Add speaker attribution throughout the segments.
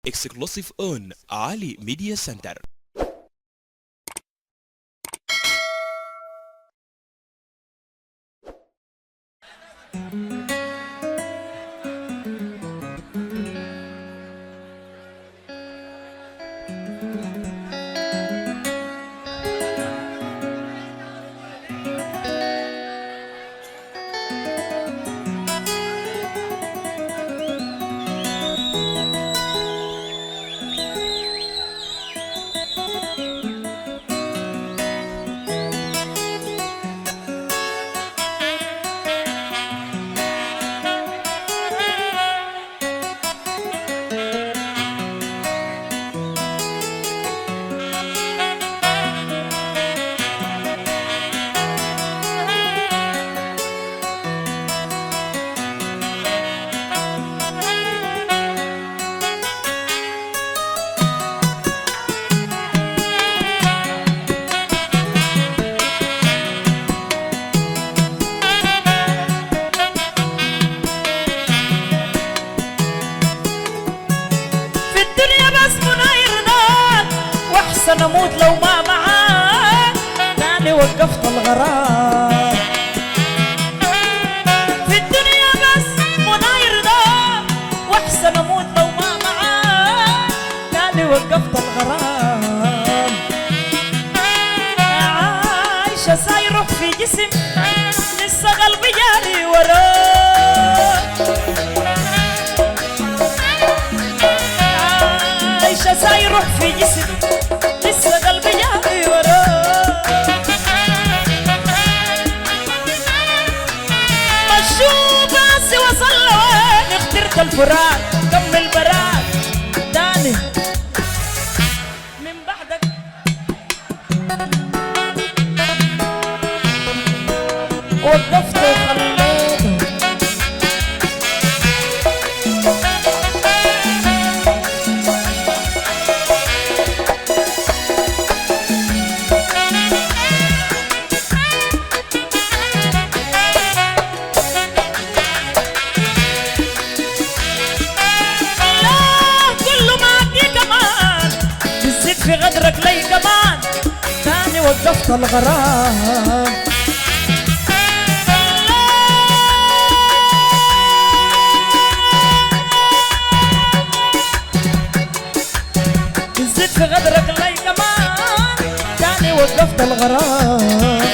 Speaker 1: exclusive on Ali Media Center.
Speaker 2: نموت لو ما معاك تاني وقفت الغرام في الدنيا بس منى يرضاك واحسن اموت لو ما معاك تاني وقفت الغرام عايشة سايرة في جسم لسه قلبي جاري وراك عايشة سايرة في جسم لسه قلبي جاري وراك مشوا باسي وصل لوين اخترت الفراق كمل براك تاني من بعدك وقفت وخليته في غدرك لي كمان تاني وقفت الغرام زدت في غدرك لي كمان تاني وقفت الغرام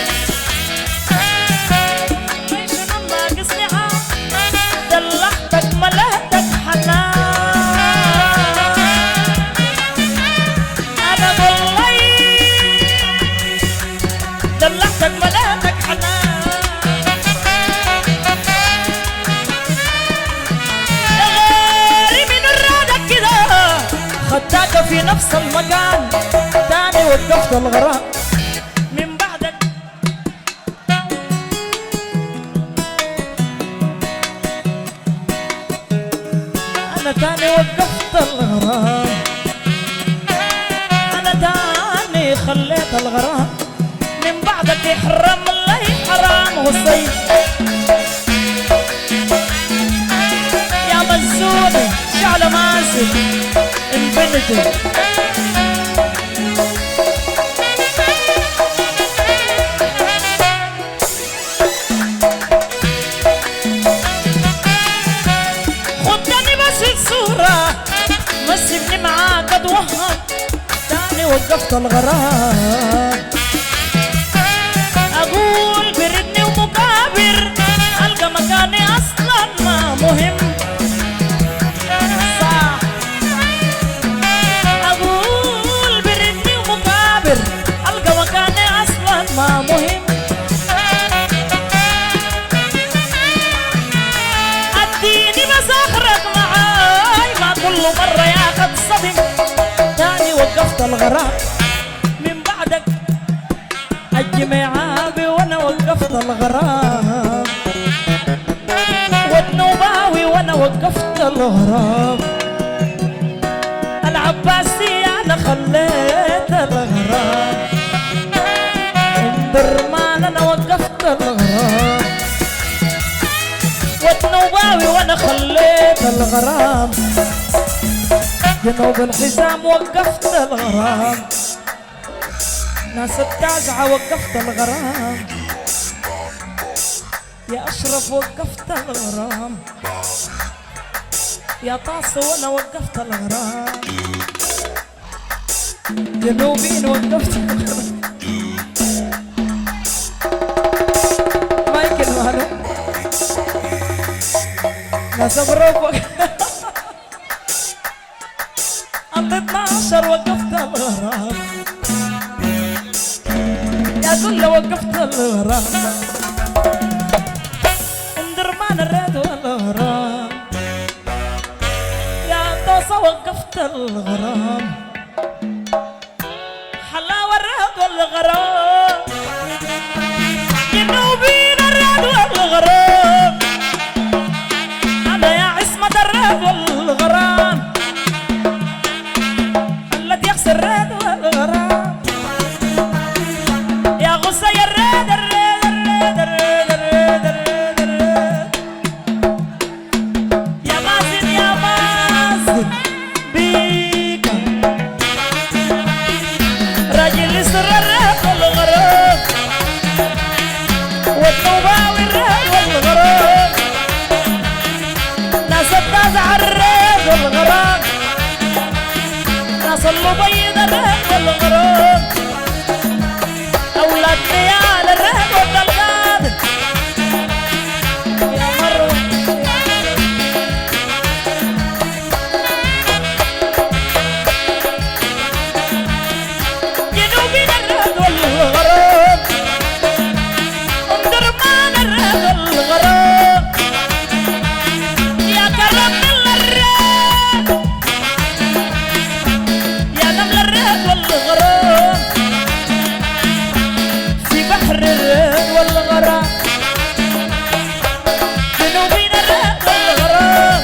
Speaker 2: ليش انا ناقصني دلعتك ملهتك حنان دلعتك ملاتك حنان غيري من رادك كده خدتك في نفس المكان تاني وقفت الغرام من بعدك أنا تاني وقفت الغرام أنا تاني خليت الغرام من بعدك يحرم لي حرام غصي يا مزوني شعلة ماسك انفنتي خدني بس الصورة مسكني معاك اتوهم تاني وقفت الغرام أقول بردني ومكابر ألقى مكاني أصلا ما مهم صح أقول بردني ومكابر ألقى مكاني أصلا ما مهم أديني بس أخرج معاي ما كل مرة ياخد صدم تاني وقفت الغرام من بعدك الجميعابي وانا وقفت الغرام والنوباوي وانا وقفت الغرام العباسي انا خليت الغرام درمان انا وقفت الغرام والنوباوي وانا خليت الغرام جنوب الحزام وقفت الغرام، ناس التازعة وقفت الغرام، يا أشرف وقفت الغرام، يا طاس وأنا وقفت الغرام، جنوبين وقفت الغرام. مايكل مالو ناس بروف عند 12 وقفت الغرام، يا كله وقفت الغرام، اندرمان الريد والغرام، يا طاسة وقفت الغرام، حلاوة الريد والغرام، جنوبين الريد والغرام، أنا يا عصمة الريد والغرام، الذي يخسر الريد والغرام، يا غصة يا الريد الريد الريد الريد الريد الريد الريد، يا مازن يا مازن بيكا، راجل يسر الريد والغرام، والنوباوي الريد والغرام، ناس التازع الريد والغرام، ناس اللبيض الريد والغرام، أولاد نيال الريد والقادر، يا مروة جنوبين الريد والغرام، درمان الريد والغرام، يا كرم الريد، يا نمل الريد والغرام، في بحر الريد والغرام، جنوبين الريد والغرام،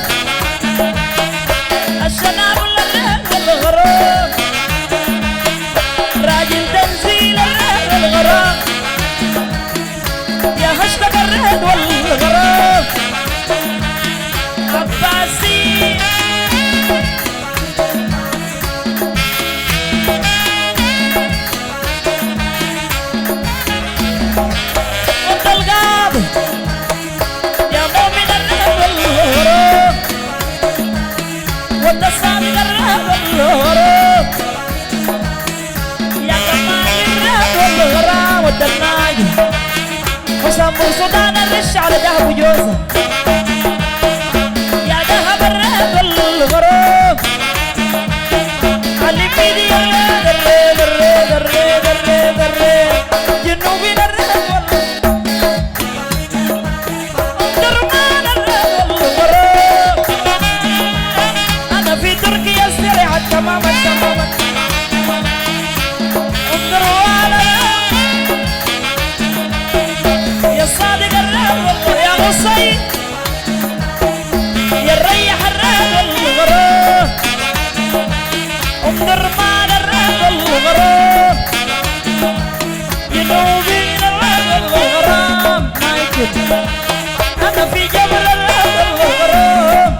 Speaker 2: الشناب الريد والغرام، راجل تنزيل الريد والغرام، يا هشتك الريد والغرام، عباسي وانت القاضي، يا مؤمن الريد والغرام، وانت الصادق الريد والغرام، يا كمال الريد والغرام، وانت الناجي حسام بوسودان الرش على دهب وجوزه، يا دهب الريد والغرام، علي بيدي الريد الريد الريد الريد الريد الريد، جنوبين الريد والغرام، درمان الريد والغرام، أنا في تركيا سريعة تماما تماما، انظر وعلى يا صادق الريد والغرام، يا غصي يا الريح الريد والغرام، درمان الريد والغرام، جنوبين الريد والغرام، مايكل أنا في جبل الريد والغرام.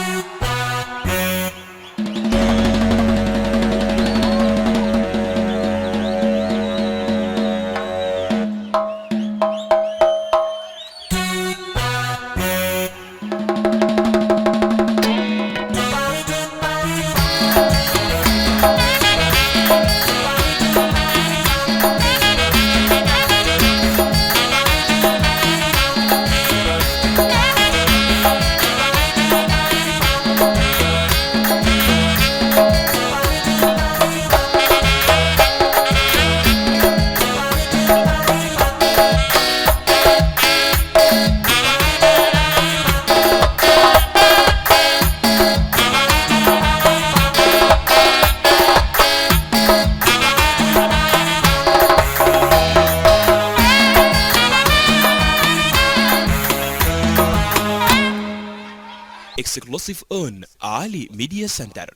Speaker 1: Exclusive on Ali Media Center.